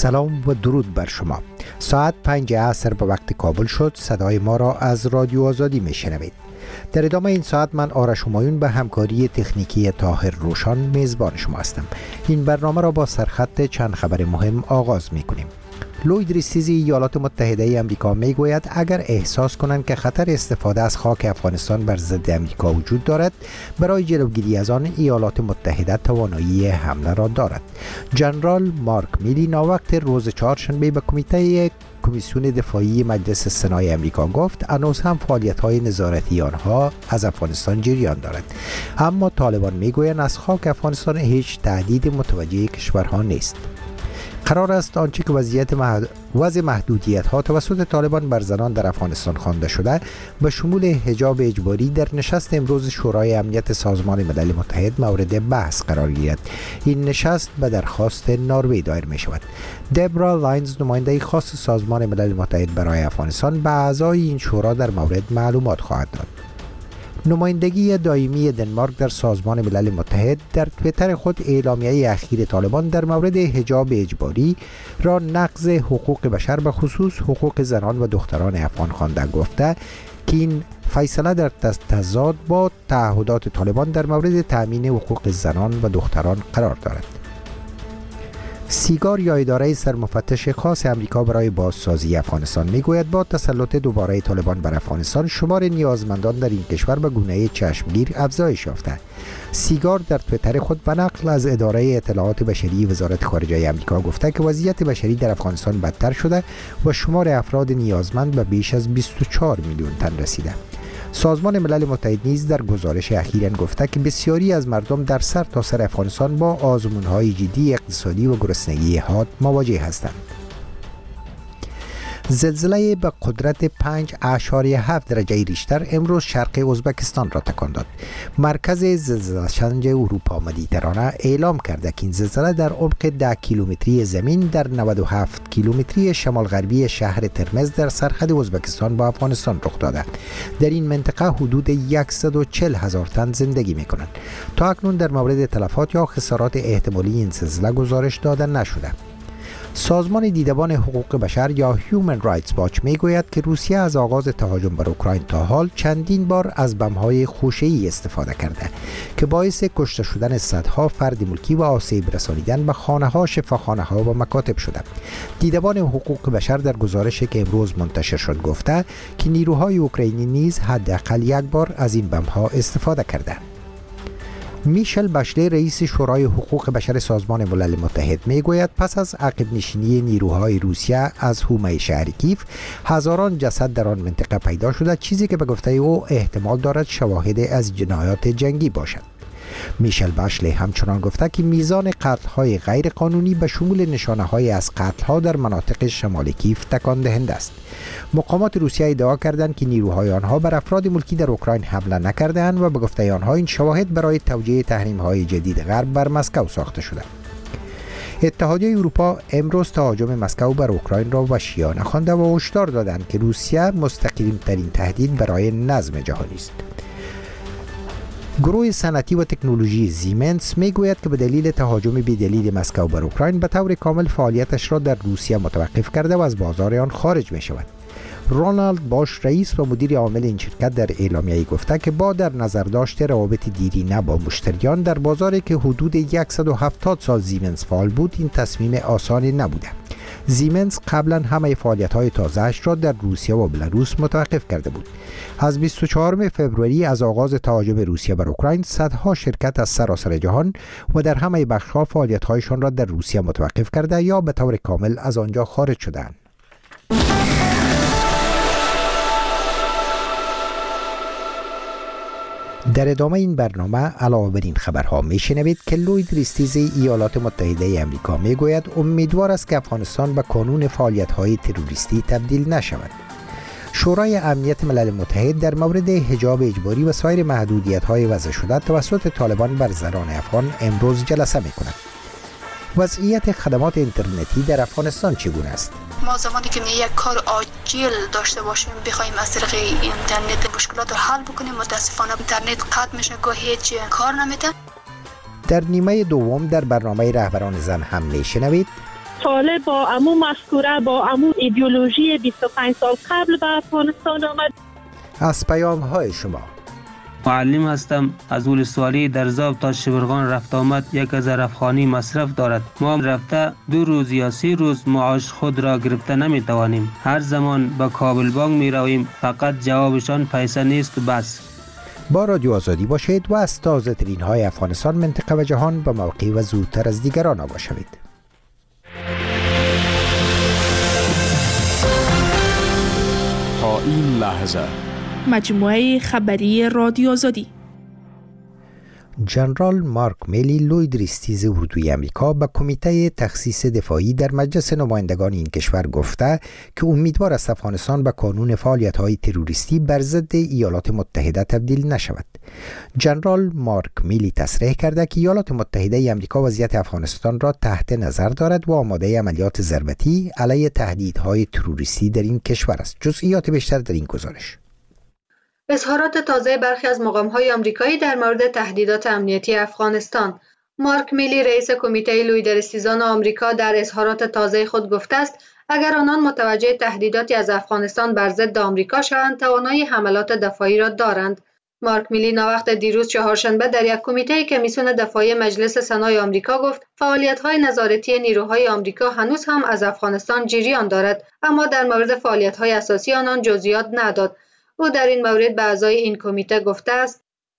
سلام و درود بر شما. ساعت 5 عصر به وقت کابل شد. صدای ما را از رادیو آزادی میشنوید. در ادامه این ساعت من آرش همایون به همکاری تکنیکی طاهر روشان میزبان شما هستم. این برنامه را با سرخط چند خبر مهم آغاز میکنیم. لوید ریستیزی ایالات متحده امریکا میگوید اگر احساس کنند که خطر استفاده از خاک افغانستان بر ضد امریکا وجود دارد، برای جلوگیری از آن ایالات متحده توانایی حمله را دارد. جنرال مارک میلی ناوقت روز چهارشنبه به کمیسیون دفاعی مجلس سنای امریکا گفت هنوز هم فعالیت‌های نظارتی آنها از افغانستان جریان دارد، اما طالبان میگویند از خاک افغانستان هیچ تهدید متوجه کشورها نیست. قرار است آنچه که وضع محدودیت‌ها توسط طالبان بر زنان در افغانستان خوانده شده به شمول حجاب اجباری در نشست امروز شورای امنیت سازمان ملل متحد مورد بحث قرار گیرد. این نشست به درخواست نروژ دایر می شود. دبرا لاینز نماینده خاص سازمان ملل متحد برای افغانستان به اعضای این شورا در مورد معلومات خواهد داد. نمایندگی دائمی دنمارک در سازمان ملل متحد در توییتر خود اعلامیه اخیر طالبان در مورد حجاب اجباری را نقض حقوق بشر به خصوص حقوق زنان و دختران افغان خوانده، گفته که این فیصله در تضاد با تعهدات طالبان در مورد تأمین حقوق زنان و دختران قرار دارد. سیگار یا اداره سرمفتش خاص امریکا برای بازسازی افغانستان میگوید با تسلط دوباره طالبان بر افغانستان شمار نیازمندان در این کشور به گونه چشمگیر افزایش یافته. سیگار در توییتر خود به نقل از اداره اطلاعات بشری وزارت خارجه امریکا گفته که وضعیت بشری در افغانستان بدتر شده و شمار افراد نیازمند به بیش از 24 میلیون تن رسیده. سازمان ملل متحد نیز در گزارش اخیراً گفته که بسیاری از مردم در سرتاسر افغانستان با آزمون‌های جدی اقتصادی و گرسنگی حاد مواجه هستند. زلزله به قدرت 5.7 درجه ریشتر امروز شرق ازبکستان را تکان داد. مرکز زلزله شناسی اروپا مدیترانه اعلام کرده که این زلزله در عمق 10 کیلومتری زمین در 97 کیلومتری شمال غربی شهر ترمز در سرحد ازبکستان با افغانستان رخ داده. در این منطقه حدود 140,000 تن زندگی می‌کنند. تا اکنون در مورد تلفات یا خسارات احتمالی این زلزله گزارش داده نشده. سازمان دیدبان حقوق بشر یا هیومن رایتس واچ میگوید که روسیه از آغاز تهاجم بر اوکراین تا حال چندین بار از بمب‌های خوشه‌ای استفاده کرده که باعث کشته شدن صدها فرد ملکی و آسیب رسانیدن به خانه‌ها، شفاخانه‌ها و مکاتب شده. دیدبان حقوق بشر در گزارشی که امروز منتشر شد گفته که نیروهای اوکراینی نیز حداقل یک بار از این بمب‌ها استفاده کردند. میشل باشله رئیس شورای حقوق بشر سازمان ملل متحد میگوید پس از عقب نشینی نیروهای روسیه از حومه شهر کیف هزاران جسد در آن منطقه پیدا شده، چیزی که به گفته او احتمال دارد شواهد از جنایات جنگی باشد. میشل باشله همچنان گفته که میزان قتل‌های غیر قانونی به شمول نشانه‌های از قتل‌ها در مناطق شمال کیف تکان دهنده است. مقامات روسیه ادعا کردند که نیروهای آنها بر افراد ملکی در اوکراین حمله نکرده‌اند و به گفته آنها این شواهد برای توجیه تحریم‌های جدید غرب بر مسکو ساخته شده. اتحادیه اروپا امروز تهاجم مسکو بر اوکراین را وحشیانه خوانده و هشدار دادند که روسیه مستقیم‌ترین تهدید برای نظم جهانی است. گروه صنعتی و تکنولوژی زیمنس میگوید که به دلیل تهاجم بی‌دلیل مسکو بر اوکراین به طور کامل فعالیتش را در روسیه متوقف کرده و از بازار آن خارج می شود. رونالد باش رئیس و مدیر عامل این شرکت در اعلامیه‌ای گفته که با در نظر داشته روابط دیرینه با مشتریان در بازاری که حدود 170 سال زیمنس فعال بود، این تصمیم آسانی نبوده. زیمنس قبلا همه فعالیت‌های تازه‌اش را در روسیه و بلاروس متوقف کرده بود. از 24 فوریه از آغاز تهاجم روسیه بر اوکراین، صدها شرکت از سراسر جهان و در همه بخش‌ها فعالیت‌هایشان را در روسیه متوقف کرده یا به طور کامل از آنجا خارج شدند. در ادامه این برنامه علاوه بر این خبرها میشنوید که لوید ریستیزی ایالات متحده امریکا میگوید امیدوار است که افغانستان به کانون فعالیت‌های تروریستی تبدیل نشود. شورای امنیت ملل متحد در مورد حجاب اجباری و سایر محدودیت‌های وضع شده توسط طالبان بر زنان افغان امروز جلسه می‌کند. وضعیت خدمات اینترنتی در افغانستان چگونه است؟ ما زمانی که یک کار عاجل داشته باشیم بخوایم از طریق اینترنت مشکلات رو حل بکنیم، متاسفانه اینترنت قطع میشه، گاهی هیچ کار نمیده. در نیمه دوم در برنامه رهبران زن هم میشنوید طالب با امو مفکوره با امو ایدئولوژی 25 سال قبل به افغانستان آمد. از پیام های شما. معلم هستم. از ولسوالی درزاب تا شبرغان رفت آمد 1000 افغانی مصرف دارد. ما رفته 2 روز یا 3 روز معاش خود را گرفته نمی توانیم. هر زمان به کابل بانک می رویم، فقط جوابشان پیسه نیست و بس. با رادیو آزادی باشید و از تازه ترین های افغانستان، منطقه و جهان به موقع و زودتر از دیگران آگاه شوید. تا این لحظه مجموعه خبری رادیو آزادی. جنرال مارک میلی، لوی دریستیز اردوی امریکا، به کمیته تخصیص دفاعی در مجلس نمایندگان این کشور گفته که امیدوار است افغانستان به کانون فعالیت‌های تروریستی بر ضد ایالات متحده تبدیل نشود. جنرال مارک میلی تصریح کرده که ایالات متحده امریکا وضعیت افغانستان را تحت نظر دارد و آماده عملیات ضربتی علیه تهدیدهای تروریستی در این کشور است. جزئیات بیشتر در این گزارش. اظهارات تازه برخی از مقام‌های آمریکایی در مورد تهدیدات امنیتی افغانستان. مارک میلی، رئیس کمیته لویدرستیزان آمریکا، در اظهارات تازه خود گفته است اگر آنان متوجه تهدیداتی از افغانستان بر ضد آمریکا شوند، توانایی حملات دفاعی را دارند. مارک میلی ناوقت دیروز چهارشنبه در یک کمیته کمیسیون دفاعی مجلس سنای آمریکا گفت فعالیت‌های نظارتی نیروهای آمریکا هنوز هم از افغانستان جریان دارد، اما در مورد فعالیت‌های اساسی آنان جزئیات نداد. او در این مورد به اعضای این کمیته گفته است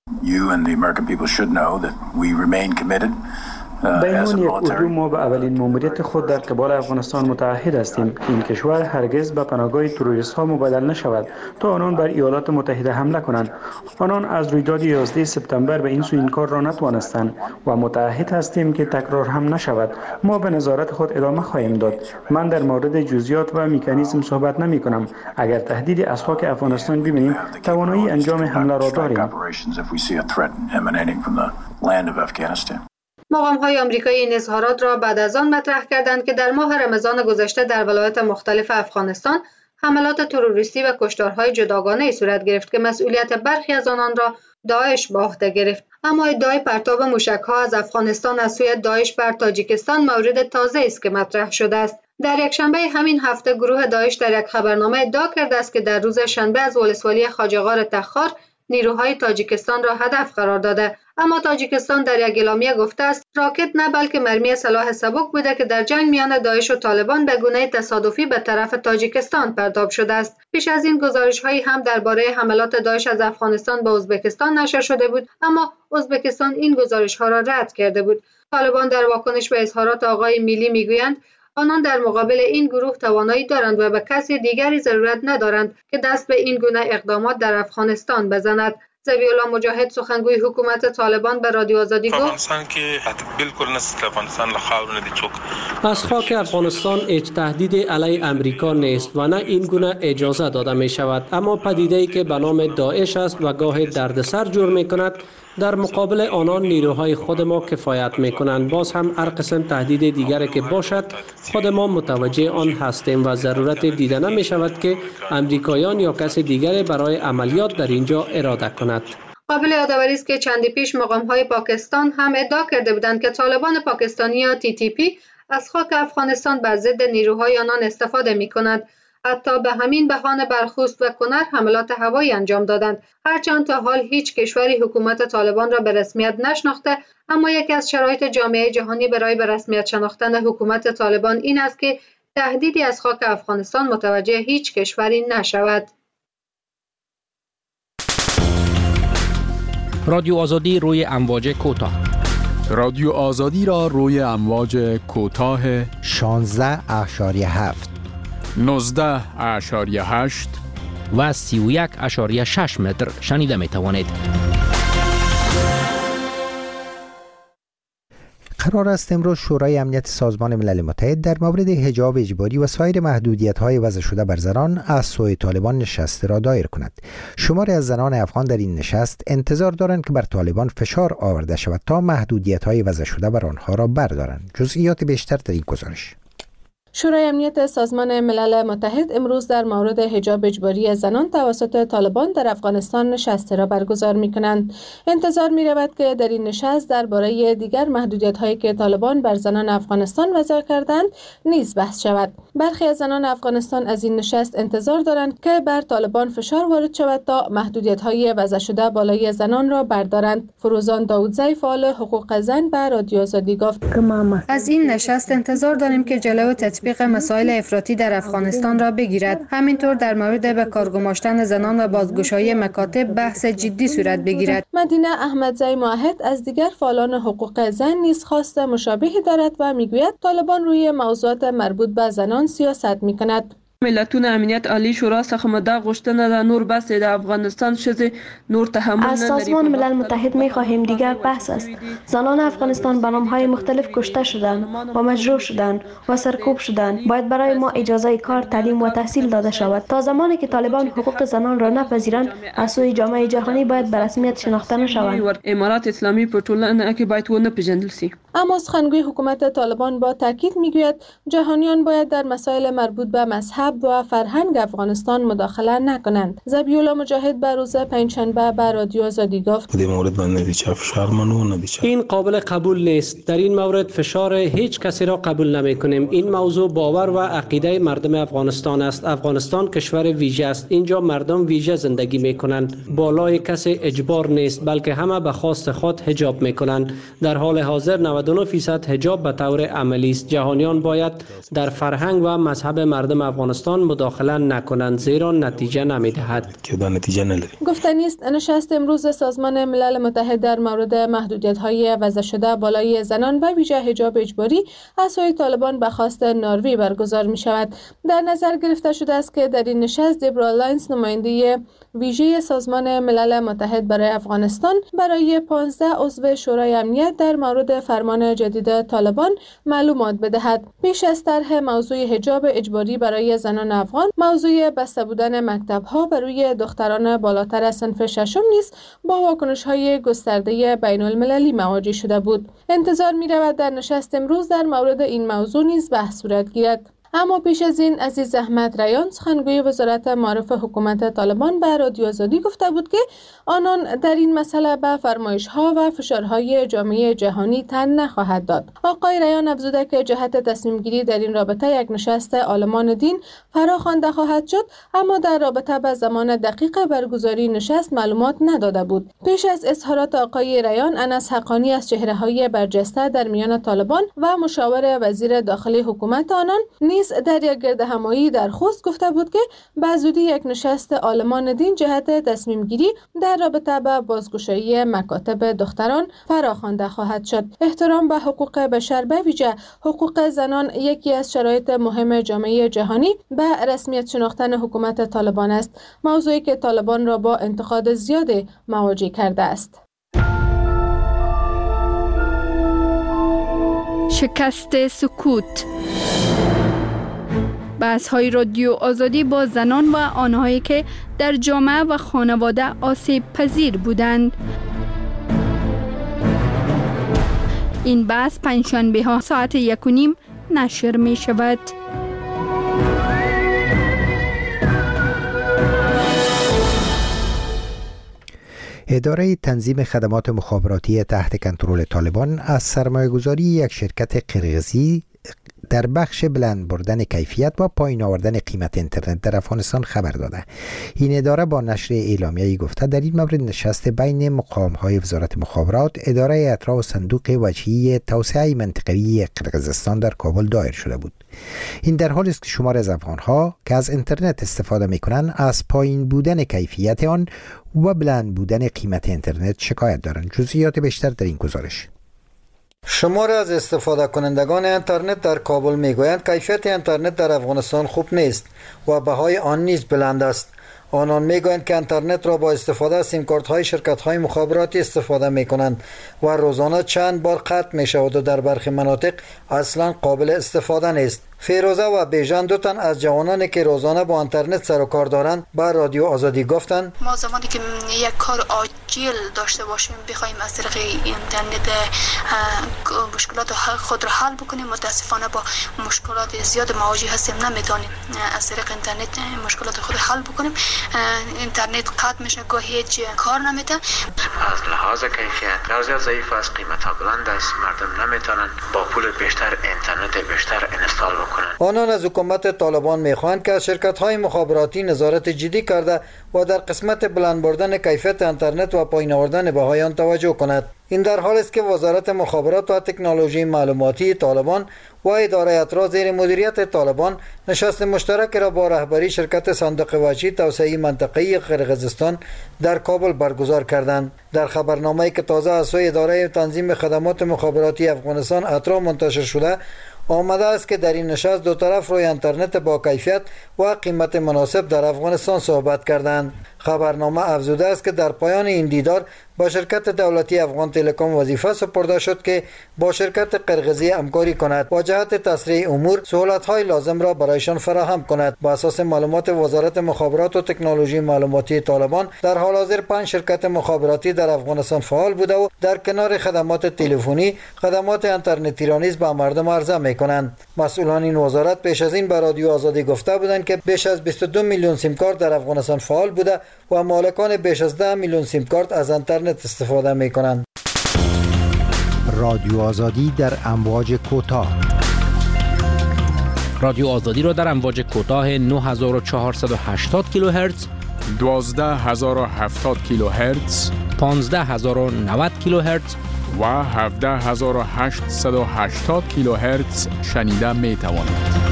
به عنوان یک اردو ما به اولین ماموریت خود در قبال افغانستان متعهد هستیم که این کشور هرگز به پناهگاه تروریست ها مبدل نشود تا آنان بر ایالات متحده حمله کنند. آنان از رویداد 11 سپتامبر به این سو این کار را نتوانستند و متعهد هستیم که تکرار هم نشود. ما به نظارت خود ادامه خواهیم داد. من در مورد جزئیات و مکانیزم صحبت نمی کنم. اگر تهدیدی از خاک افغانستان ببینیم، توانایی انجام حمله را داریم. مقام‌های آمریکایی این اظهارات را بعد از آن مطرح کردند که در ماه رمضان گذشته در ولایات مختلف افغانستان حملات تروریستی و کشتارهای جداگانه‌ای صورت گرفت که مسئولیت برخی از آنان را داعش به عهده گرفت. اما ادعای پرتاب موشک‌ها از افغانستان از سوی داعش بر تاجیکستان مورد تازه است که مطرح شده است. در یکشنبه همین هفته گروه داعش در یک خبرنامه ادعا کرده است که در روز شنبه از ولسوالی خواجه‌غار تخار نیروهای تاجیکستان را هدف قرار داده، اما تاجیکستان در یک اعلامیه گفته است راکت نه بلکه مرمی سلاح سبک بوده که در جنگ میان داعش و طالبان به گونه تصادفی به طرف تاجیکستان پرتاب شده است. پیش از این گزارش‌هایی هم درباره حملات داعش از افغانستان به ازبکستان نشر شده بود، اما ازبکستان این گزارش‌ها را رد کرده بود. طالبان در واکنش به اظهارات آقای میلی میگویند آنان در مقابل این گروه توانایی دارند و به کسی دیگری ضرورت ندارند که دست به این گونه اقدامات در افغانستان بزند. ذبیح الله مجاهد، سخنگوی حکومت طالبان، به رادیو آزادی گفت افغانستان که بالکل نست افغانستان له خاور نه دی چوک از خاک افغانستان هیچ تهدید علیه امریکا نیست و نه این گونه اجازه داده می شود، اما پدیده‌ای که به نام داعش است و گاه دردسر جور می کند در مقابل آنان نیروهای خود ما کفایت می کنند. باز هم هر قسم تهدید دیگری که باشد خود ما متوجه آن هستیم و ضرورت دیده نمی شود که امریکایان یا کسی دیگری برای عملیات در اینجا اراده کند. قابل یادآوری است که چندی پیش مقام‌های پاکستان هم ادعا کرده بودند که طالبان پاکستانی یا TTP از خاک افغانستان بر ضد نیروهای آنان استفاده می‌کند. حتی به همین بهانه برخوست و کنر حملات هوایی انجام دادند. هرچند تا حال هیچ کشوری حکومت طالبان را به رسمیت نشناخته، اما یکی از شرایط جامعه جهانی برای به رسمیت شناختن حکومت طالبان این است که تهدیدی از خاک افغانستان متوجه هیچ کشوری نشود. رادیو آزادی روی امواج کوتاه. رادیو آزادی را روی امواج کوتاه 16.7 19.8 و 31.6 متر شنیده می توانید. قرار است امروز شورای امنیت سازمان ملل متحد در مورد حجاب اجباری و سایر محدودیت‌های وضع شده بر زنان از سوی طالبان نشست را دایر کند. شماری از زنان افغان در این نشست انتظار دارند که بر طالبان فشار آورده شود تا محدودیت‌های وضع شده بر آنها را بردارند. جزئیات بیشتر در این گزارش. شورای امنیت سازمان ملل متحد امروز در مورد حجاب اجباری زنان توسط طالبان در افغانستان نشستی را برگزار می‌کنند. انتظار می‌رود که در این نشست درباره دیگر محدودیت‌هایی که طالبان بر زنان افغانستان وضع کردند نیز بحث شود. برخی از زنان افغانستان از این نشست انتظار دارند که بر طالبان فشار وارد شود تا محدودیت‌های وضع شده بالای زنان را بردارند. فروزان داودزی فعال حقوق زن به رادیو آزادی گفت: از این نشست انتظار داریم که جلو تطبیق مسائل افراطی در افغانستان را بگیرد. همینطور در مورد به کار گماشتن زنان و بازگشایی مکاتب بحث جدی صورت بگیرد. مدینه احمدزی معاهد از دیگر فعالان حقوق زن نیز خواست مشابهی دارد و میگوید طالبان روی موضوعات مربوط به زنان سیاست میکند. ملتون امنیت عالی شورا څخه مده غوښتنه ده نور بحث د افغانستان ښځې نور تحمل از سازمان ملل متحد می‌خواهیم دیگر بحث است. زنان افغانستان به نام‌های مختلف کشته شدند و مجروح شدند و سرکوب شدند. باید برای ما اجازه کار، تعلیم و تحصیل داده شود. تا زمانی که طالبان حقوق زنان را نپذیرند از سوی جامعه جهانی باید به رسمیت شناخته نشوند. امارات اسلامی په ټولنه کې باید ونه پیژندل شي. اما سخنگوی حکومت طالبان با تاکید میگوید جهانیان باید در مسائل مربوط به مذهب و فرهنگ افغانستان مداخله نکنند. ذبیح مجاهد به روز پنجشنبه به رادیو آزادی گفت: این قابل قبول نیست. در این مورد فشار هیچ کسی را قبول نمی کنیم. این موضوع باور و عقیده مردم افغانستان است. افغانستان کشور ویژه است. اینجا مردم ویژه زندگی می کنند. بالای کسی اجبار نیست بلکه همه به خواست خود حجاب می کنند. در حال حاضر 99% حجاب به طور عملی است. جهانیان باید در فرهنگ و مذهب مردم افغانستان مداخله نکنند زیرا نتیجه نمیدهد. گفتنی است نشست امروز سازمان ملل متحد در مورد محدودیت‌های وضع شده بالای زنان و ویژه حجاب اجباری از سوی طالبان به خواست نروژ برگزار می شود. در نظر گرفته شده است که در این نشست دیبرا لاینز نماینده ویژه سازمان ملل متحد برای افغانستان برای 15 عضو شورای امنیت در مورد فرمان جدید طالبان معلومات بدهد. پیش از طرح موضوع حجاب اجباری برای زنان افغان، موضوع بسته بودن مکتب‌ها برای دختران بالاتر از صنف ششم نیز با واکنش‌های گسترده بین‌المللی مواجه شده بود. انتظار می‌رود در نشست امروز در مورد این موضوع نیز بحث صورت گیرد. اما پیش از این عزیز احمد ریان سخنگوی وزارت معارف حکومت طالبان به رادیو آزادی گفته بود که آنان در این مسئله به فرمایش‌ها و فشارهای جامعه جهانی تن نخواهد داد. آقای ریان افزوده که جهت تصمیم گیری در این رابطه یک نشست عالمان دین فراخوانده خواهد شد، اما در رابطه به زمان دقیق برگزاری نشست معلومات نداده بود. پیش از اظهارات آقای ریان، انس حقانی از چهره‌های برجسته در میان طالبان و مشاور وزیر داخلی حکومت آنان نیز در یک گردهمایی در خوست گفته بود که به زودی یک نشست عالمان دین جهت تصمیم گیری در رابطه با بازگشایی مکاتب دختران فراخوانده خواهد شد. احترام به حقوق بشر به ویژه حقوق زنان یکی از شرایط مهم جامعه جهانی به رسمیت شناختن حکومت طالبان است، موضوعی که طالبان را با انتقاد زیاد مواجه کرده است. شکست سکوت. بحث‌های رادیو آزادی با زنان و آنهایی که در جامعه و خانواده آسیب پذیر بودند. این بحث پنجشنبه ها ساعت 1:30 نشر می شود. اداره تنظیم خدمات مخابراتی تحت کنترل طالبان از سرمایه‌گذاری یک شرکت قرقیزی در بخش بلند بردن کیفیت و پایین آوردن قیمت اینترنت در افغانستان خبر داده. این اداره با نشر اعلامیه‌ای گفته در این مورد نشست بین مقام‌های وزارت مخابرات، اداره اطراح و صندوق وجهی توسعه منطقه‌ای قرقیزستان در کابل دایر شده بود. این در حالی است که شمار از افغان‌ها که از اینترنت استفاده می‌کنند از پایین بودن کیفیت آن و بلند بودن قیمت اینترنت شکایت دارند. جزئیات بیشتر در این گزارش. شمار از استفاده کنندگان اینترنت در کابل میگویند کیفیت اینترنت در افغانستان خوب نیست و بهای آن نیز بلند است. آنان میگویند که اینترنت را با استفاده از سیم کارت های شرکت های مخابراتی استفاده میکنند و روزانه چند بار قطع میشود و در برخی مناطق اصلا قابل استفاده نیست. فیروزه و بیژن دو تن از جوانانی که روزانه با اینترنت سر و کار دارند با رادیو آزادی گفتند ما زمانی که یک کار عاجل داشته باشیم بخوایم از طریق اینترنت مشکلات خود را حل بکنیم، متاسفانه با مشکلات زیاد مواجه هستیم، نمیتونیم از طریق اینترنت مشکلات خود حل بکنیم. اینترنت قطع میشه، گاهی هیچ کار نمیده. از لحاظ کیفیت بسیار ضعیف است، قیمت‌ها بلند است، مردم نمیتونن با پول بیشتر اینترنت بیشتر اینستال بکنن. آنان از حکومت طالبان میخواهند که از شرکت‌های مخابراتی نظارت جدی کرده و در قسمت بلند بردن کیفیت اینترنت و پایین آوردن بهای آن توجه کند. این در حالی است که وزارت مخابرات و تکنولوژی معلوماتی طالبان و اداره اطراح زیر مدیریت طالبان نشست مشترک را با رهبری شرکت صندوق وجهی توسعه منطقه‌ای قرقیزستان در کابل برگزار کردند. در خبرنامه‌ای که تازه از سوی اداره تنظیم خدمات مخابراتی افغانستان اطراح منتشر شده آمده است که در این نشست دو طرف روی اینترنت با کیفیت و قیمت مناسب در افغانستان صحبت کردند. خبرنامه افزوده است که در پایان این دیدار با شرکت دولتی افغان تلکام وظیفه سپرده شد که با شرکت قرقیزی همکاری کند و جهت تسریع امور سهولت‌های لازم را برایشان فراهم کند. با اساس معلومات وزارت مخابرات و تکنولوژی معلوماتی طالبان در حال حاضر 5 شرکت مخابراتی در افغانستان فعال بوده و در کنار خدمات تلفنی خدمات اینترنتی را نیز به مردم عرضه می‌کنند. مسئولان این وزارت پیش از این به رادیو آزادی گفته بودند که بیش از 22 میلیون سیم کارت در افغانستان فعال بوده و مالکان بیش از 10 میلیون سیم کارت از اینترنت استفاده می‌کنند. رادیو آزادی در امواج کوتاه. رادیو آزادی را در امواج کوتاه 9480 کیلوهرتز، 12070 کیلوهرتز، 15090 کیلوهرتز و 17880 کیلوهرتز شنیده می توانید.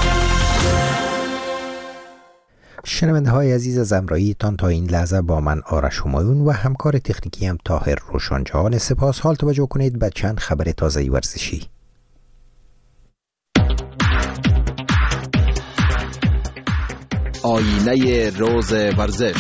شنونده های عزیز از همراهیتان تا این لحظه با من آرش همایون و همکار تکنیکی هم طاهر روشنجهان سپاس. حال توجه کنید به چند خبر تازه ورزشی. آینه روز ورزش.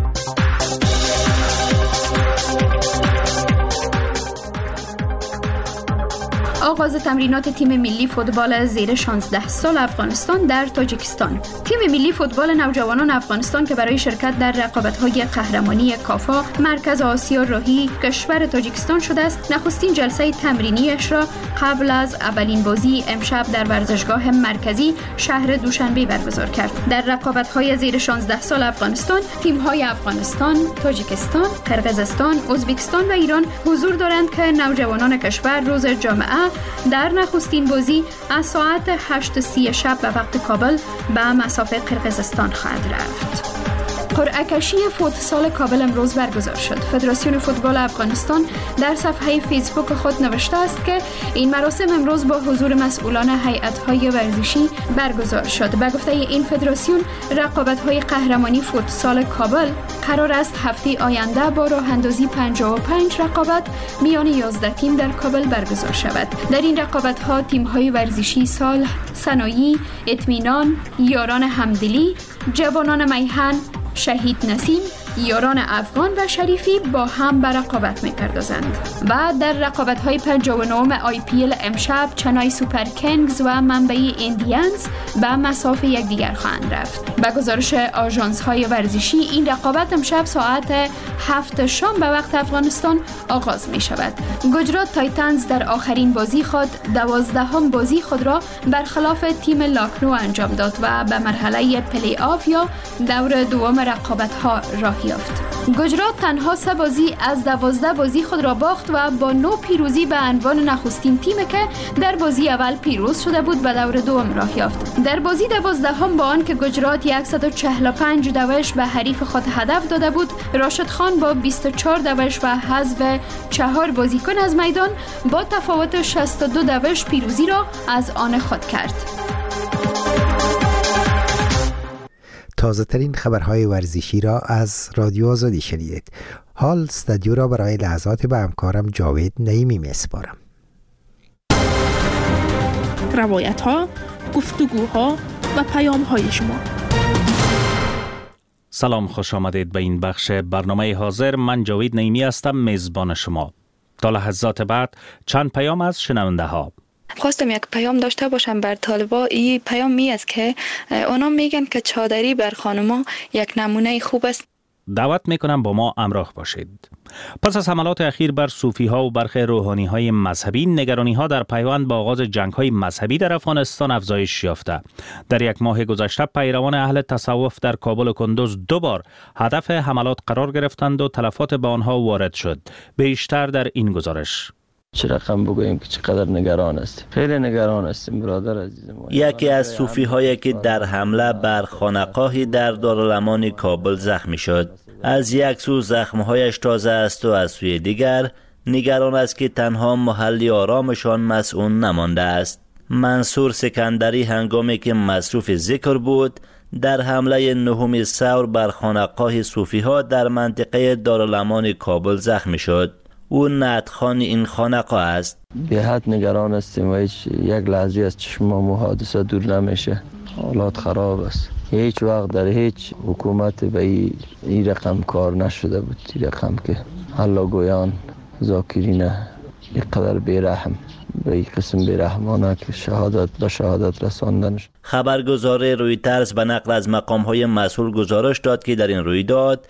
آغاز تمرینات تیم ملی فوتبال زیر 16 سال افغانستان در تاجیکستان. تیم ملی فوتبال نوجوانان افغانستان که برای شرکت در رقابت‌های قهرمانی کافا مرکز آسیا راهی کشور تاجیکستان شده است، نخستین جلسه تمرینیش را قبل از اولین بازی امشب در ورزشگاه مرکزی شهر دوشنبه برگزار کرد. در رقابت‌های زیر 16 سال افغانستان، تیم‌های افغانستان، تاجیکستان، قرقیزستان، ازبکستان و ایران حضور دارند که نوجوانان کشور روز جمعه در نخستین بازی از ساعت 8:30 شب به وقت کابل به مسافه قرقیزستان خواهد رفت. قرعه کشی فوتسال کابل امروز برگزار شد. فدراسیون فوتبال افغانستان در صفحه فیسبوک خود نوشته است که این مراسم امروز با حضور مسئولان هیئت‌های ورزشی برگزار شد. به گفته این فدراسیون، رقابت‌های قهرمانی فوتسال کابل قرار است هفته آینده با راه اندازی 55 رقابت میان 11 تیم در کابل برگزار شود. در این رقابت‌ها تیم‌های ورزشی صلح، سنایی، اطمینان، یاران همدلی، جوانان میهن، شهید نسیم، یاران افغان و شریفی با هم به رقابت می‌پردازند. و در رقابت‌های 59 IPL امشب چنای سوپر کنگز و منبعی ایندیانز به مسافه یکدیگر خواهند رفت. به گزارش آژانس‌های ورزشی، این رقابت امشب ساعت 7 شام به وقت افغانستان آغاز می‌شود. گجرات تایتنز در آخرین بازی خود 12ام بازی خود را برخلاف تیم لاکنو انجام داد و به مرحله پلی آف یا دور دوم رقابت‌ها راه یافت. گجرات تنها 3 بازی از 12 بازی خود را باخت و با 9 پیروزی به عنوان نخستین تیمی که در بازی اول پیروز شده بود به دور دوم راه یافت. در بازی 12 با آن که گجرات 145 دوش به حریف خود هدف داده بود، راشد خان با 24 دوش و حذف 4 بازیکن از میدان با تفاوت 62 دوش پیروزی را از آن خود کرد. تازه ترین خبرهای ورزشی را از رادیو آزادی شنیدید. حال استودیو را برای لحظات به همکارم جاوید نعیمی میسپارم. روایت ها، گفتگوها و پیام های شما. سلام، خوش آمدید به این بخش برنامه حاضر. من جاوید نعیمی هستم، میزبان شما. تا لحظات بعد چند پیام از شنونده ها. خواستم یک پیام داشته باشم بر طالبا. این پیام می است که اونا میگن که چادری بر خانما یک نمونه خوب است. دعوت میکنم با ما همراه باشید. پس از حملات اخیر بر صوفی ها و برخی روحانی های مذهبی، نگرانی ها در پیوند با آغاز جنگ های مذهبی در افغانستان افزایش یافته. در یک ماه گذشته پیروان اهل تصوف در کابل و کندوز 2 بار هدف حملات قرار گرفتند و تلفات به آنها وارد شد. بیشتر در این گزارش. چه رقم بگوییم که چقدر نگران است. خیلی نگران هستیم برادر عزیزم. یکی از صوفی هایی که در حمله بر خانقاهی در دارالامان کابل زخمی شد. از یک سو زخمهایش تازه است و از سوی دیگر نگران است که تنها محل آرامشان مسئول نمانده است. منصور سکندری هنگامی که مصروف ذکر بود در حمله 9 ثور بر خانقاه صوفی ها در منطقه دارالامان کابل زخمی شد. او نطخان این خانقاه است. به حد نگران هستیم و یک لحظه از چشم ما حادثه دور نمیشه. حالات خراب است. هیچ وقت در هیچ حکومت به این رقم کار نشده بود. این رقم که حالا گویان ذاکرین اینقدر بیرحم به این قسم بیرحمانه که شهادت رساندنش. خبرگزاری رویترز به نقل از مقام‌های مسئول گزارش داد که در این رویداد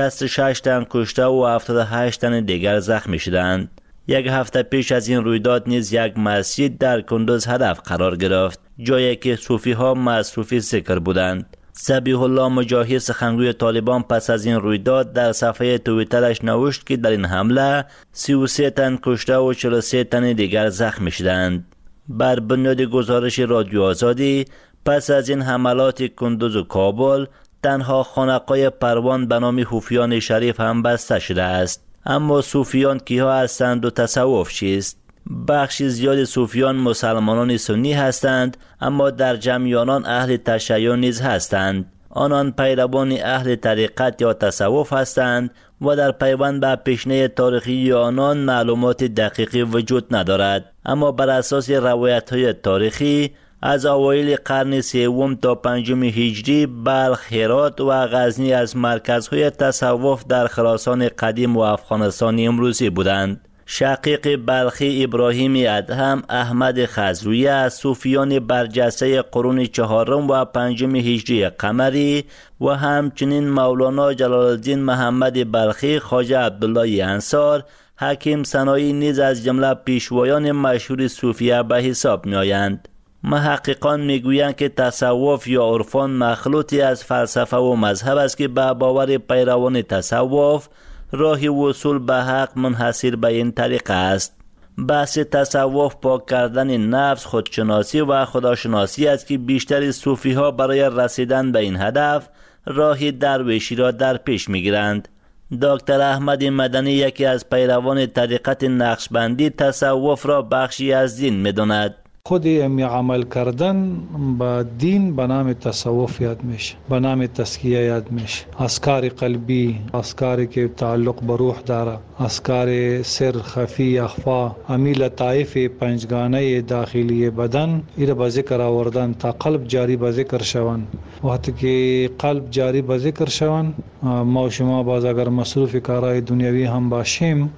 66 تن کشته و 78 تن دیگر زخمی شدند. یک هفته پیش از این رویداد نیز یک مسجد در کندوز هدف قرار گرفت، جایی که صوفی ها مصروف ذکر بودند. ذبیح الله مجاهد سخنگوی طالبان پس از این رویداد در صفحه توییترش نوشت که در این حمله 33 تن کشته و 43 تن دیگر زخمی شدند. بر بنیاد گزارش رادیو آزادی پس از این حملات کندوز و کابل تنها خانقاه پروان به نام حوفیان شریف هم بسته شده است. اما صوفیان کیها هستند و تصوف چیست؟ بخش زیاد صوفیان مسلمانان سنی هستند، اما در جمع آنان اهل تشیع نیز هستند. آنان پیروان اهل طریقت یا تصوف هستند و در پیوند به پیشینه تاریخی آنان معلومات دقیقی وجود ندارد. اما بر اساس روایت‌های تاریخی از اوایل قرن 3 تا 5 هجری بلخ، هرات و غزنی از مرکزهای تصوف در خراسان قدیم و افغانستان امروزی بودند. شقیق بلخی ابراهیم ادهم احمد خضروی از صوفیان برجسته قرون 4 و 5 هجری قمری و همچنین مولانا جلال الدین محمد بلخی، خواجه عبدالله انصار، حکیم سنایی نیز از جمله پیشوایان مشهور صوفیه به حساب می آیند. محققان میگویند که تصوف یا عرفان مخلوطی از فلسفه و مذهب است که به باور پیروان تصوف راه وصول به حق منحصر به این طریقه است. بحث تصوف پاک کردن نفس، خودشناسی و خداشناسی است که بیشتر صوفی ها برای رسیدن به این هدف راه درویشی را در پیش میگیرند. دکتر احمد مدنی یکی از پیروان طریقت نقشبندی تصوف را بخشی از دین می‌داند. خود می عمل کردن با دین به نام تصوف یاد میشه، به نام تزکیه یاد میشه. اذکار قلبی، اذکاری که تعلق به روح داره، اذکار سر خفی اخفا، امی لطائف پنجگانه داخلی بدن ایره به ذکر آوردن تا قلب جاری به ذکر شون. وقتی که قلب جاری به ذکر شون، ما و شما باز اگر مصروف کارهای دنیوی هم باشیم،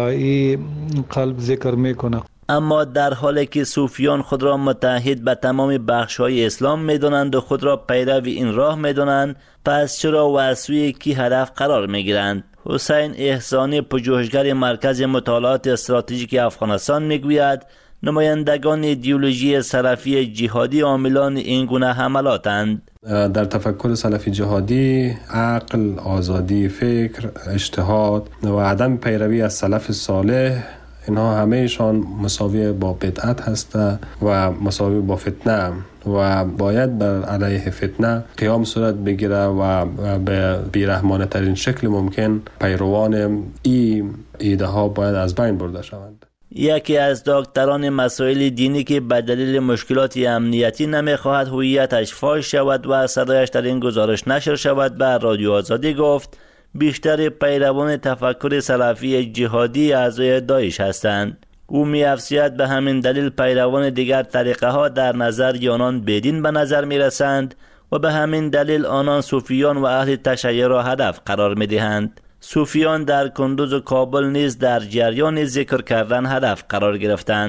این قلب ذکر میکنه. اما در حالی که صوفیان خود را متحد به تمام بخش‌های اسلام می‌دانند و خود را پیرو این راه می‌دانند، پس چرا و از سوی کی هدف قرار می‌گیرند؟ حسین احسانی، پژوهشگر مرکز مطالعات استراتژیک افغانستان می‌گوید نمایندگان ایدئولوژی سلفی جهادی عاملان این گونه حملاتند. در تفکر سلفی جهادی عقل، آزادی فکر، اجتهاد و عدم پیروی از سلف صالح، اینها همهشان مساوی با بدعت هسته و مساوی با فتنه و باید بر علیه فتنه قیام صورت بگیره و به بیرحمانه ترین شکل ممکن پیروان این ایده ها باید از بین برده شوند. یکی از دکتران مسائل دینی که به دلیل مشکلات امنیتی نمیخواهد هویتش فاش شود و صدایش در این گزارش نشر شود، به رادیو آزادی گفت بیشتر پیروان تفکر سلفی جهادی اعضای داعش هستند. او می‌افزاید به همین دلیل پیروان دیگر طریقه ها در نظر آنان بدین به نظر می‌رسند و به همین دلیل آنان صوفیان و اهل تشیع را هدف قرار می‌دهند. صوفیان در کندوز و کابل نیز در جریان ذکر کردن هدف قرار گرفتند.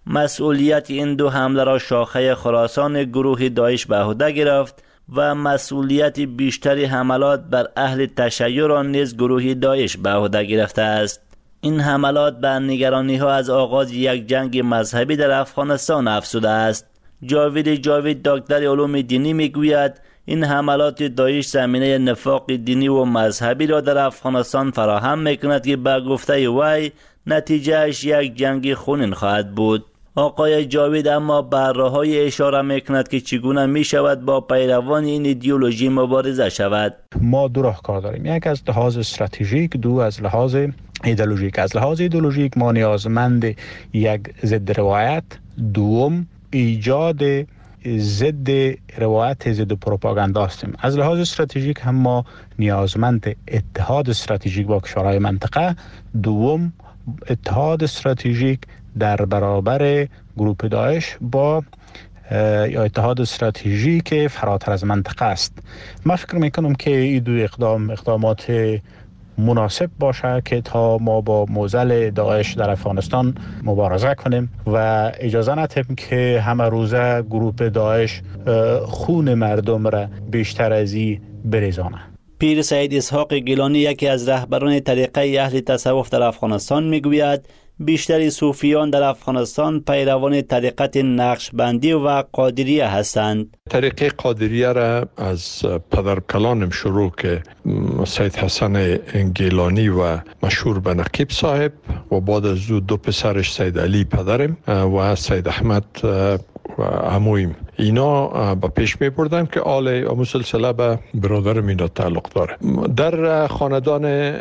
مسئولیت این دو حمله را شاخه خراسان گروه داعش به عهده گرفت و مسئولیت بیشتری حملات بر اهل تشیع را نیز گروه داعش به عهده گرفته است. این حملات به نگرانی ها از آغاز یک جنگ مذهبی در افغانستان افزوده است. جاوید دکتر علوم دینی میگوید این حملات داعش زمینه نفاق دینی و مذهبی را در افغانستان فراهم میکند که به گفته وی نتیجهش یک جنگ خونین خواهد بود. آقای جاوید اما بر راه‌های اشاره میکند که چگونه میشود با پیروان این ایدئولوژی مبارزه شود. ما دو راهکار داریم، یک از لحاظ استراتژیک، دو از لحاظ ایدئولوژیک. از لحاظ ایدئولوژیک ما نیازمند یک ضد روایت، دوم ایجاد ضد روایت ضد پروپاگاندا هستیم. از لحاظ استراتژیک هم ما نیازمند اتحاد استراتژیک با کشورهای منطقه، دوم اتحاد استراتژیک در برابر گروه داعش با یا اتحاد استراتژیک فراتر از منطقه است. من فکر میکنم که این دو اقدامات مناسب باشه که تا ما با معضل داعش در افغانستان مبارزه کنیم و اجازه ندهیم که همه روزه گروه داعش خون مردم را بیشتر از این بریزانه. پیر سید اسحاق گیلانی یکی از رهبران طریقه اهل تصوف در افغانستان میگوید بیشتر صوفیان در افغانستان پیروان طریقت نقشبندی و قادریه هستند. طریقه قادریه را از پدرکلانم شروع که سید حسن گیلانی و مشهور به نقیب صاحب و بعد از دو پسرش سید علی پدرم و سید احمد و عمویم، اینا با پیش می بردن که آل مسلسله به برادرم اینا تعلق داره. در خاندان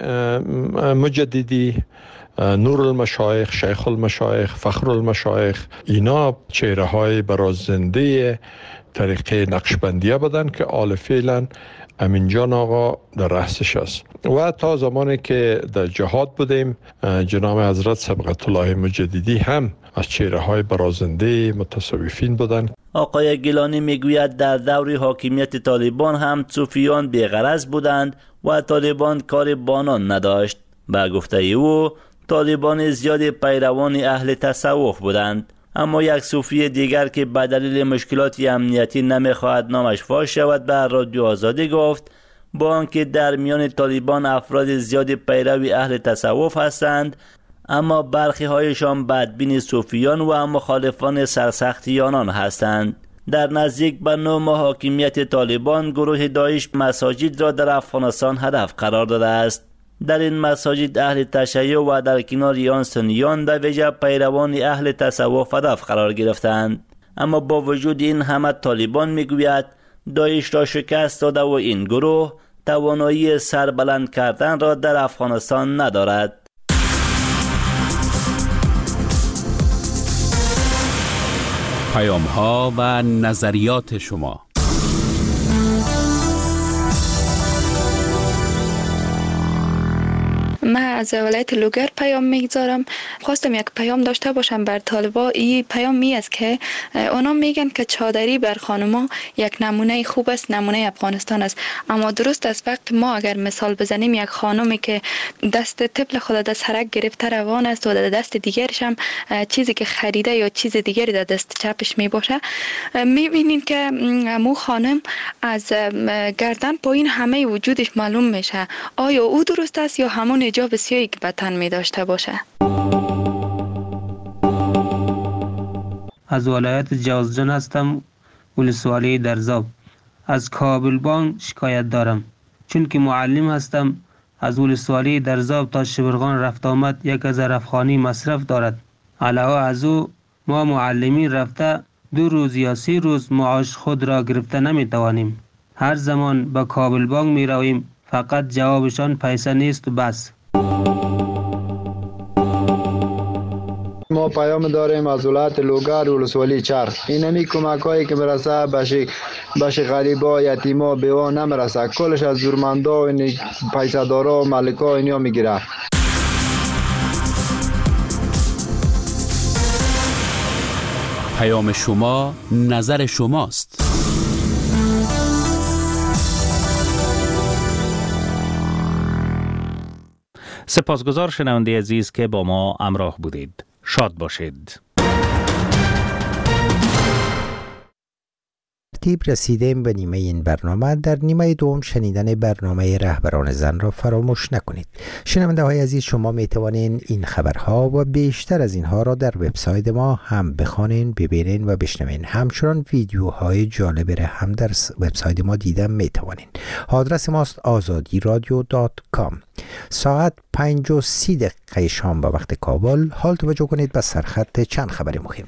مجددی نور المشایخ، شیخ المشایخ، فخر المشایخ، اینا چهره های برازنده طریقه نقشبندیه بودن که آل فعلا امین جان آقا در رأسش است. و تا زمانی که در جهاد بودیم جناب حضرت سبقت الله مجددی هم از چهره های برازنده متصوفین بودن. آقای گیلانی میگوید در دور حاکمیت طالبان هم صوفیان بی‌غرض بودند و طالبان کار با آنان نداشت. به گفته او طالبان زیاد پیروان اهل تصوف بودند، اما یک صوفی دیگر که به دلیل مشکلات امنیتی نمیخواهد نامش فاش شود به رادیو آزادی گفت با آنکه در میان طالبان افراد زیاد پیرو اهل تصوف هستند، اما برخی هایشان بدبین صوفیان و مخالفان سرسختی آنان هستند. در نزدیک به 9 ماه حاکمیت طالبان گروه داعش مساجد را در افغانستان هدف قرار داده است. در این مساجد اهل تشیع و در کنار آن سنیان به ویژه پیروان اهل تصوف هدف قرار گرفتند. اما با وجود این همه طالبان میگوید داعش را شکست داده و این گروه توانایی سربلند کردن را در افغانستان ندارد. پیام‌ها و نظریات شما. من از ولایت لوگر پیام میگذارم. خواستم یک پیام داشته باشم بر طالبا. این پیام می است که اونا میگن که چادری بر خانما یک نمونه خوب است، نمونه افغانستان است، اما درست از وقت ما اگر مثال بزنیم یک خانمی که دست طفل خود در سرک گرفته روان است و در دست دیگرش هم چیزی که خریده یا چیز دیگری در دست چپش می باشه، میبینین که مو خانم از گردن پایین همه وجودش معلوم میشه. آیا او درست است یا همون حجاب سیاهی که به تن می داشته باشه؟ از ولایت جوزجان هستم، ولسوالی درزاب. از کابل بانک شکایت دارم چون که معلم هستم. از ولسوالی درزاب تا شبرغان رفت آمد 1000 افغانی مصرف دارد. علاوه از او ما معلمین رفته 2 روز یا 3 روز معاش خود را گرفته نمی توانیم. هر زمان به کابل بانک می رویم فقط جوابشان پیسه نیست و بس. ما پیام داریم از ولایت لوگر ولسوالی چرخ. اینمی کمک هایی که برسه بشه غریبا، یتیما، بیوا نمیرسه، کلش از زورمندا و پیسه دارا و ملکا اینیا میگیره. پیام شما نظر شماست. سپاسگزار شنونده عزیز که با ما همراه بودید. شاد باشید. ترتیب رسیدیم به نیمه این برنامه. در نیمه دوم شنیدن برنامه رهبران زن را فراموش نکنید. شنونده های عزیز، شما می توانید این خبرها و بیشتر از اینها را در وبسایت ما هم بخوانید، ببینید و بشنوید. همچنان ویدیوهای جالب را هم در وبسایت ما دیدن می توانید. آدرس ماست azadiradio.com. ساعت 5:30 شام به وقت کابل. حال توجه کنید به سرخط چند خبر مهم.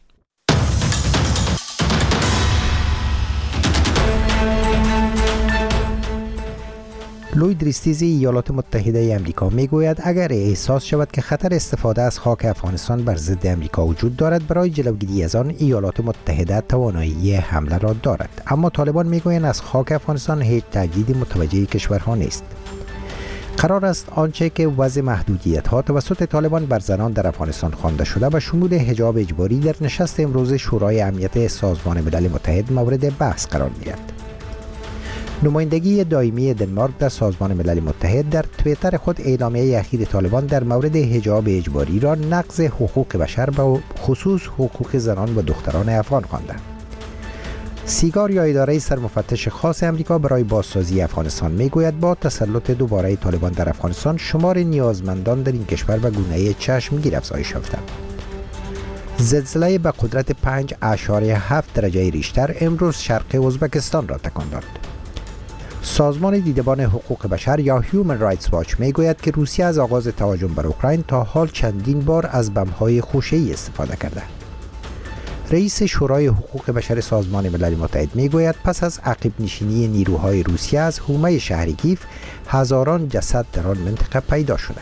لوید ریستیز ایالات متحده امریکا میگوید اگر احساس شود که خطر استفاده از خاک افغانستان بر ضد امریکا وجود دارد، برای جلوگیری از آن ایالات متحده توانایی حمله را دارد. اما طالبان میگویند از خاک افغانستان هیچ تهدید متوجه کشورها نیست. قرار است آنچه که وضع محدودیت‌ها توسط طالبان بر زنان در افغانستان خوانده شده و شمول حجاب اجباری در نشست امروز شورای امنیت سازمان ملل متحد مورد بحث قرار گیرد. نمایندگی دائمی دنمارک در سازمان ملل متحد در توییتر خود اعلامیه اخیر طالبان در مورد حجاب اجباری را نقض حقوق بشر به خصوص حقوق زنان و دختران افغان خواند. سیگار یا اداره سرمفتش خاص امریکا برای بازسازی افغانستان میگوید با تسلط دوباره طالبان در افغانستان شمار نیازمندان در این کشور به گونه چشمگیر افزایش یافته. زلزله به قدرت 5.7 درجه ریشتر امروز شرق ازبکستان را تکان داد. سازمان دیدبان حقوق بشر یا هیومن رایتس واچ میگوید که روسیه از آغاز تهاجم بر اوکراین تا حال چندین بار از بمب‌های خوشه‌ای استفاده کرده. رئیس شورای حقوق بشر سازمان ملل متحد میگوید پس از عقب نشینی نیروهای روسیه از حومه شهر کیف هزاران جسد در آن منطقه پیدا شده.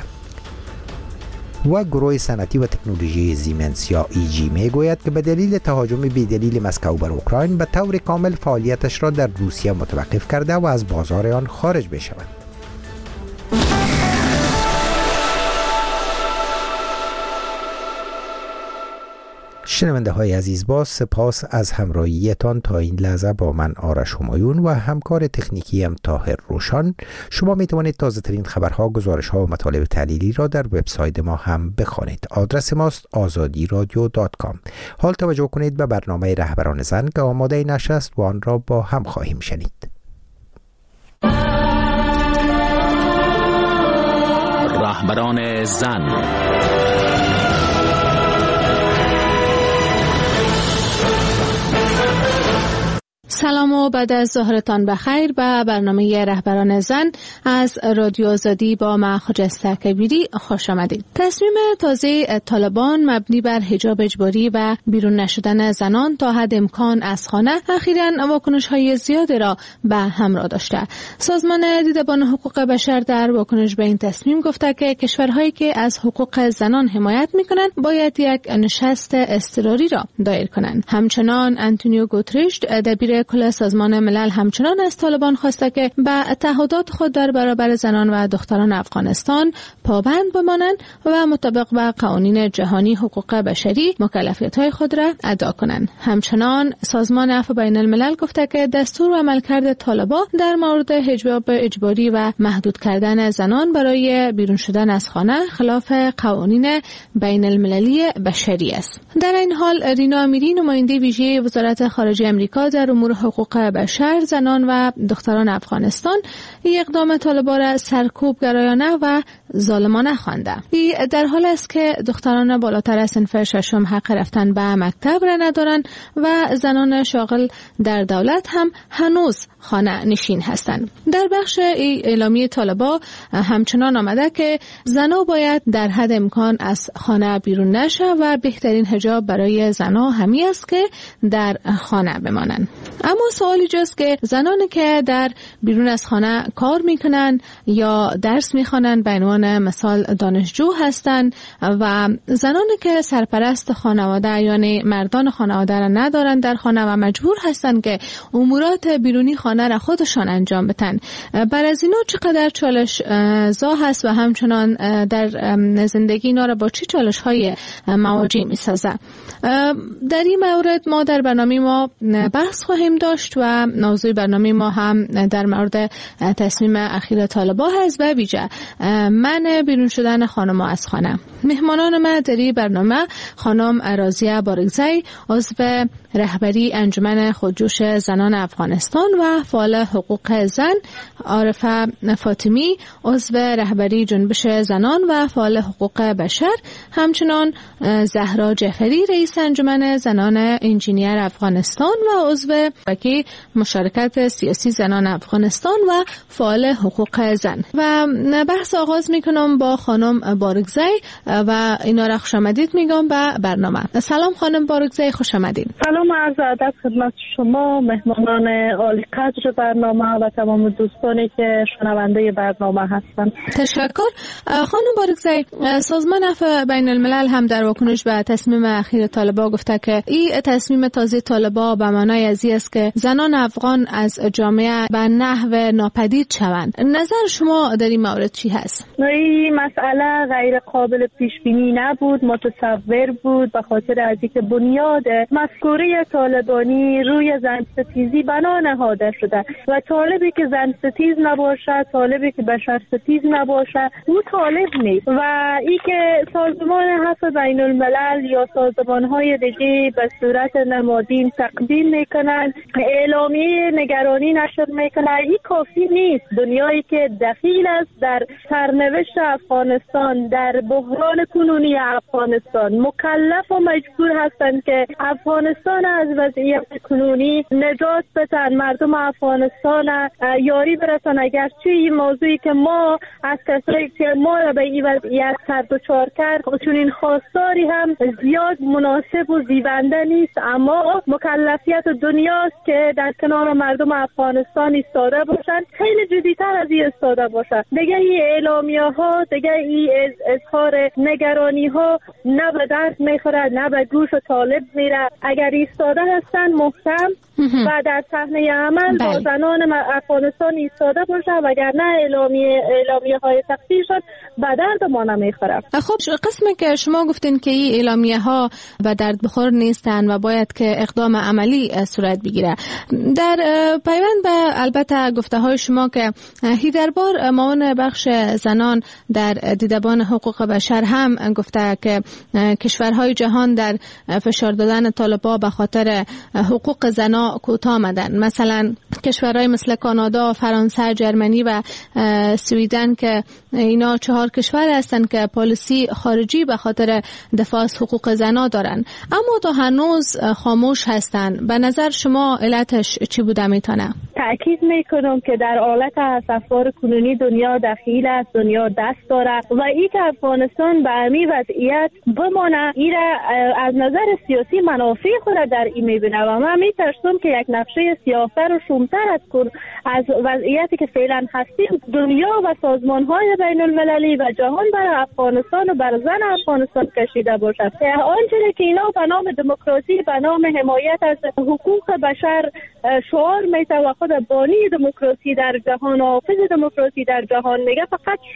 و گروه صنعتی و تکنولوژی زیمنس یا ایجی میگوید که به دلیل تهاجم بی‌دلیل مسکو بر اوکراین به طور کامل فعالیتش را در روسیه متوقف کرده و از بازار آن خارج بشود. شنونده های عزیز، با سپاس از همراهیتان تا این لحظه با من آرش همایون و همکار تکنیکی ام طاهر روشان. شما می توانید تازه ترین خبرها، گزارش ها و مطالب تحلیلی را در وبسایت ما هم بخوانید. آدرس ماست azadiradio.com. حال توجه کنید به برنامه رهبران زن که آماده نشر است و آن را با هم خواهیم شنید. رهبران زن. سلام و بعد از ظهرتان بخیر به برنامه رهبران زن از رادیو آزادی با من خجسته کبیری خوش آمدید. تصمیم تازه طالبان مبنی بر حجاب اجباری و بیرون نشدن زنان تا حد امکان از خانه اخیراً واکنش‌های زیادی را به همراه داشته. سازمان دیدبان حقوق بشر در واکنش به این تصمیم گفته که کشورهایی که از حقوق زنان حمایت می‌کنند باید یک نشست اضطراری را دایر کنند. همچنان آنتونیو گوتریش دبیر کل سازمان ملل همچنان از طالبان خواسته که به تعهدات خود در برابر زنان و دختران افغانستان پابند بمانند و مطابق با قوانین جهانی حقوق بشری مکلفیت‌های خود را ادا کنند. همچنان سازمان عفو بین الملل گفته که دستور و عملکرد طالبان در مورد حجاب اجباری و محدود کردن زنان برای بیرون شدن از خانه خلاف قوانین بین المللی بشری است. در این حال رینا امیری، نماینده ویژه وزارت خارجه آمریکا در امور حقوق بشر، زنان و دختران افغانستان، این اقدام طالبان را سرکوب گرایانه و ظالمانه خوانده. این در حال است که دختران بالاتر از صنف ششم حق رفتن به مکتب را ندارند و زنان شاغل در دولت هم هنوز خانه نشین هستند. در بخش اعلامیه طالبان همچنان آمده که زنان باید در حد امکان از خانه بیرون نشه و بهترین حجاب برای زنان همی است که در خانه بمانند. اما سوال اینجاست که زنانی که در بیرون از خانه کار میکنن یا درس میخوانن، به عنوان مثال دانشجو هستند، و زنانی که سرپرست خانواده یعنی مردان خانواده را ندارن در خانه و مجبور هستند که امورات بیرونی خانه را خودشان انجام بدن، بر از اینا چقدر چالش زا هست و همچنان در زندگی اینا را با چه چالش های مواجه میسازه. در این مورد ما در برنامه ما بحث خواهیم داشت و موضوع برنامه ما هم در مورد تصمیم اخیر طالبان هست و ویژه منع بیرون شدن خانم‌ها از خانه. مهمانان ما در این برنامه خانم رازیه بارگزی عضو رهبری انجمن خودجوش زنان افغانستان و فعال حقوق زن، عارفه فاطمی عضو رهبری جنبش زنان و فعال حقوق بشر، همچنان زهرا جعفری رئیس انجمن زنان انجینیر افغانستان و عضو وکی مشارکت سیاسی زنان افغانستان و فعال حقوق زن. و بحث آغاز میکنم با خانم بارگزی و اینا را خوش آمدید میگم به برنامه. سلام خانم بارگزی، خوش آمدید. سلام و عرض ادب خدمت شما، مهمانان عالی قدر برنامه و تمام دوستانی که شنونده برنامه هستند. تشکر. خانم بارگزی، سازمان عفو بین الملل هم در واکنش به تصمیم اخیر طالبان گفته که این تصمیم تازه طالبان به معنای ازی است که زنان افغان از جامعه به نحو ناپدید شوند. نظر شما در این مورد چی هست؟ این مسئله غیر قابل پیش بینی نبود، متصور بود، به خاطر از اینکه بنیاد مفکوره طالبانی روی زن ستیزی بنا نهاده شده و طالبی که زن ستیز نباشه، طالبی که بشر ستیز نباشه، او طالب نیست. و این که سازمان عفو بین الملل یا سازمان‌های دیگه به صورت نمادین تقدیم میکنن، اعلامیه نگرانی نشر میکنن، این کافی نیست. دنیایی که دخیل است در سرنوشت افغانستان، در بحران کنونی افغانستان، مکلف و مجبور هستند که افغانستان از وضعیت کنونی نجات بدن، مردم افغانستان یاری برسن. اگرچه این موضوعی که ما از کسایی که ما را به این وضعیت سر دچار کرد چون این خواستاری هم زیاد مناسب و زیبنده نیست، اما مکلفیت دنیاست که در کنار مردم افغانستان ایستاده باشن، خیلی جدی‌تر از این ایستاده باشن. دیگه این اعلامیه ها، دیگه این اظهار نگرانی ها نه به درد میخوره نه به گوش طالب میره. اگر ایستاده هستن محکم و در صحنه عمل با زنان افغانستان ایستاده باشه، وگرنه اعلامیه های تقصیر شد به درد ما نمیخوره. خب قسمی که شما گفتین که این اعلامیه ها به درد بخور نیستن و باید که اقدام عملی صورت بگیره، در پیوند به البته گفته های شما که هیدربار معاون بخش زنان در دیدبان حقوق بشر هم گفته که کشورهای جهان در فشار دادن طالبان به خاطر حقوق زنا کوتاه آمدن، مثلا کشورهای مثل کانادا، فرانسه، جرمنی و سویدن که اینا 4 کشور هستند که پالیسی خارجی به خاطر دفاع از حقوق زنا دارن، اما تا هنوز خاموش هستند. به نظر شما علتش چی بوده میتونه؟ تأکید میکنم که در حالت افسار کنونی دنیا دخیل است، دنیا دست داره و این که افغانستان به همین وضعیت بمانه، این از نظر سیاسی منافع خود در این میبینه و من میترسم که یک نقشه سیاه‌تر و شوم‌تر از وضعیتی که فعلا هستیم دنیا و سازمان‌های بین المللی و جهان برای افغانستان و بر زن افغانستان کشیده باشد. آنچه که اینا به نام دموکراسی، به نام حمایت از حقوق بشر شعار میده و خود بانی دموکراسی در جهان، حافظ دموکراسی در جهان میگه، فقط